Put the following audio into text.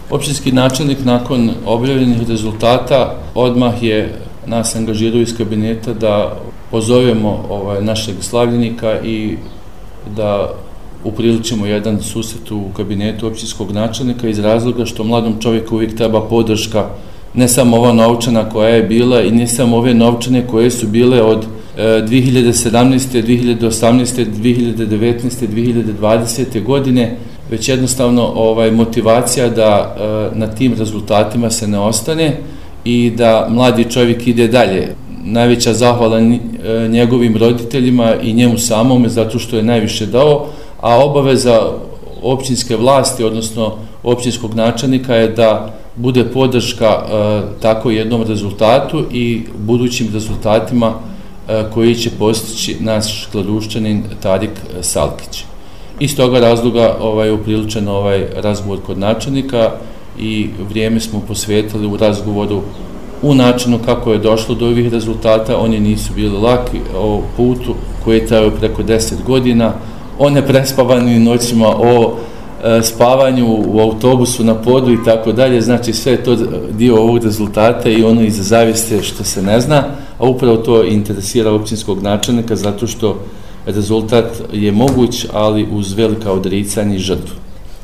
Općinski načelnik nakon objavljenih rezultata odmah je nas angažirao iz kabineta da pozovemo našeg slavljenika i da upriličimo jedan susret u kabinetu općinskog načelnika iz razloga što mladom čovjeku uvijek treba podrška, ne samo ova novčana koja je bila i ne samo ove novčane koje su bile od 2017. 2018. 2019. 2020. godine, već jednostavno motivacija da na tim rezultatima se ne ostane i da mladi čovjek ide dalje. Najveća zahvala njegovim roditeljima i njemu samome zato što je najviše dao, a obaveza općinske vlasti, odnosno općinskog načelnika je da bude podrška tako jednom rezultatu i budućim rezultatima koji će postići naš Kladuščanin Tarik Salkić. Iz toga razloga upriličen razgovor kod načelnika i vrijeme smo posvetili u razgovoru u načinu kako je došlo do ovih rezultata. Oni nisu bili laki, o putu koji je trajao preko 10 godina, o neprespavanim noćima, o spavanju u autobusu na podu i tako dalje. Znači sve je to dio ovog rezultata i ono iza zaviste što se ne zna, a upravo to interesira općinskog načelnika zato što rezultat je moguć, ali uz velika odricanja i žrtvu.